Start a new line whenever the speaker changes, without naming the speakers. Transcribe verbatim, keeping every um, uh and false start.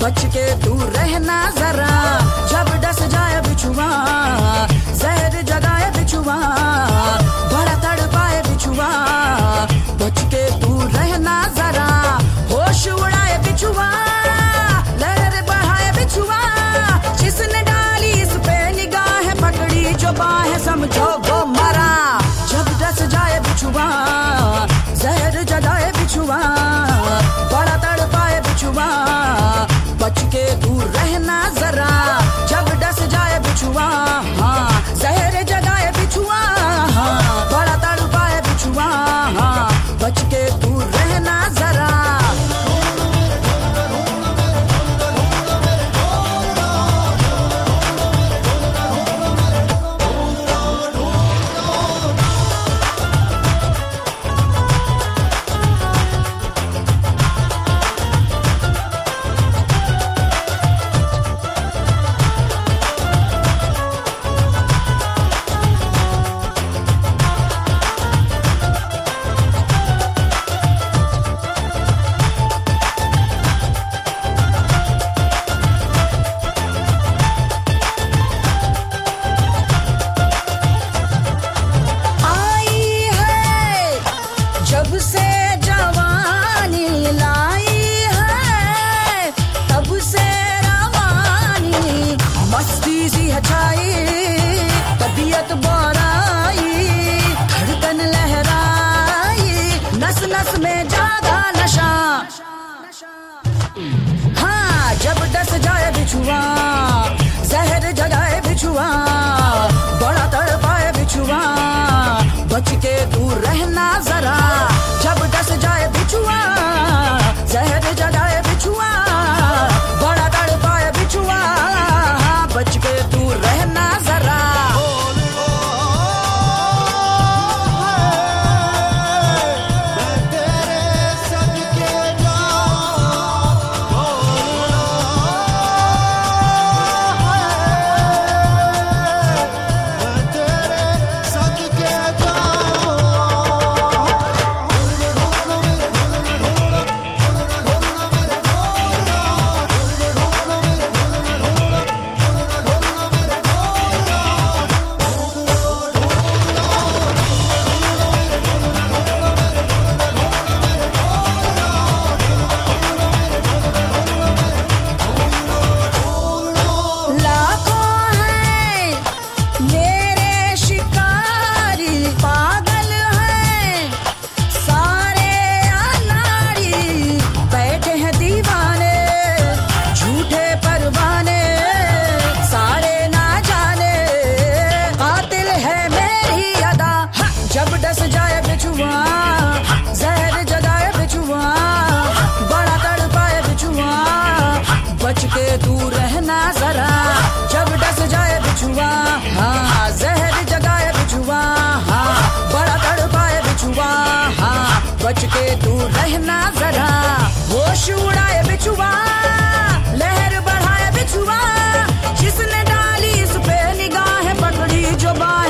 बच के दूर रहना जरा, जब डस जाए बिछुआ, जहर जगाए बिछुआ, बड़ा तड़पाए बिछुआ, बच के दूर रहना जरा, होश उड़ाए बिछुआ, लहर बढ़ाए बिछुआ, जिसने डाली इस पे निगाह पकड़ी जो बाहें समझो वो मरा, जब डस जाए बिछुआ, जहर जगाए बिछुआ, बड़ा तड़पाए बिछुआ, बच के दूर रहना जरा, जब डस जाए बिछुआ, हाँ जहर जगाए बिछुआ, हाँ बड़ा तड़पाए बिछुआ, हाँ बच के दूर रहना जरा। जब से जवानी लाई है, तब से रवानी, मस्ती सी हचाई, तबीयत बोराई, धड़कन लहराई, नस नस में जागा नशा, हाँ जब डस जाए बिछुआ, जहर जगाए बिछुआ, बड़ा तड़पाए बिछुआ, बच के दूर रहना जरा, जब डस जाए बिछुआ, जहर जगाए बिछुआ, बड़ा तड़पाए बिछुआ, बच के दूर रहना जरा। जब डस जाए बिछुआ, जहर जगाए बिछुआ, बड़ा तड़पाए बिछुआ, बच के दूर रहना जरा, जब डस जाए बिछुआ, हाँ जहर जगाए बिछुआ, हाँ बड़ा तड़पाए बिछुआ, हाँ बच के दूर रहना जरा, होश उड़ाए बिछुआ, लहर बढ़ाए बिछुआ, जिसने डाली इस पे निगाह पकड़ी जो बात